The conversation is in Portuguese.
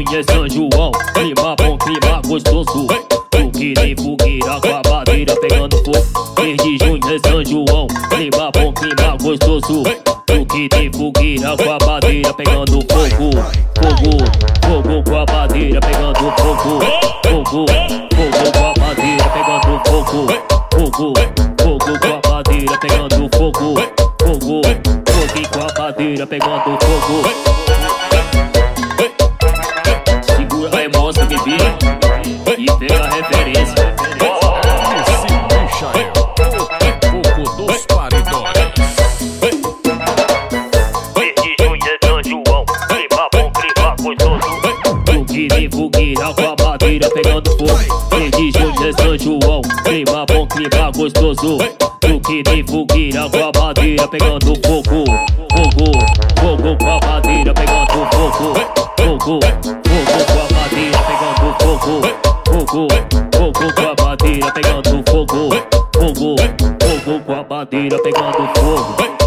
Junho é São João, clima bom, clima gostoso. O que tem fogueira com a madeira pegando fogo. Mês de junho é São João, clima bom, clima gostoso. O que tem fogueira com a madeira pegando fogo. Fogo, fogo com a madeira pegando fogo. Fogo, fogo com a madeira pegando fogo. Fogo, fogo com a madeira pegando fogo. Fogo, fogo com a madeira pegando fogo. Segura a emoção, bebê, e pega a referência. Esse bicha é o fogo dos paredões. Mês de junho é São João, clima bom, clima gostoso. O que tem fogueira com a madeira pegando fogo. Mês de junho é São João, clima bom, clima gostoso. O que tem fogueira com a madeira pegando fogo. Fogo, fogo com a madeira pegando fogo. Fogo, fogo com a madeira pegando fogo. Fogo, fogo com a madeira pegando fogo. Fogo, fogo com a madeira pegando fogo.